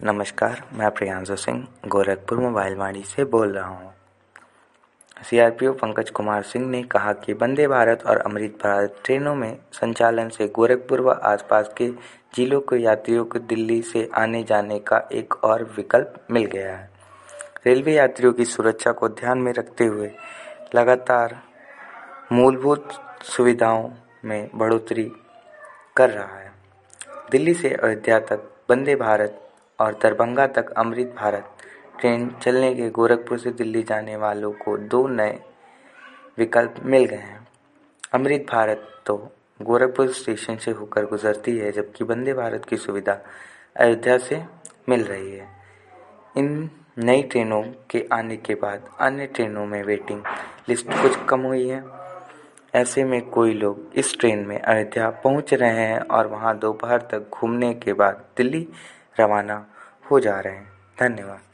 नमस्कार, मैं प्रियांशु सिंह गोरखपुर मोबाइल वाणी से बोल रहा हूँ। सीआरपीओ पंकज कुमार सिंह ने कहा कि वंदे भारत और अमृत भारत ट्रेनों में संचालन से गोरखपुर व आसपास के जिलों के यात्रियों को दिल्ली से आने जाने का एक और विकल्प मिल गया है। रेलवे यात्रियों की सुरक्षा को ध्यान में रखते हुए लगातार मूलभूत सुविधाओं में बढ़ोतरी कर रहा है। दिल्ली से अयोध्या तक वंदे भारत और दरभंगा तक अमृत भारत ट्रेन चलने के गोरखपुर से दिल्ली जाने वालों को 2 नए विकल्प मिल गए हैं। अमृत भारत तो गोरखपुर स्टेशन से होकर गुजरती है, जबकि वंदे भारत की सुविधा अयोध्या से मिल रही है। इन नई ट्रेनों के आने के बाद अन्य ट्रेनों में वेटिंग लिस्ट कुछ कम हुई है। ऐसे में कोई लोग इस ट्रेन में अयोध्या पहुंच रहे हैं और वहां दोपहर तक घूमने के बाद दिल्ली रवाना हो जा रहे हैं। धन्यवाद।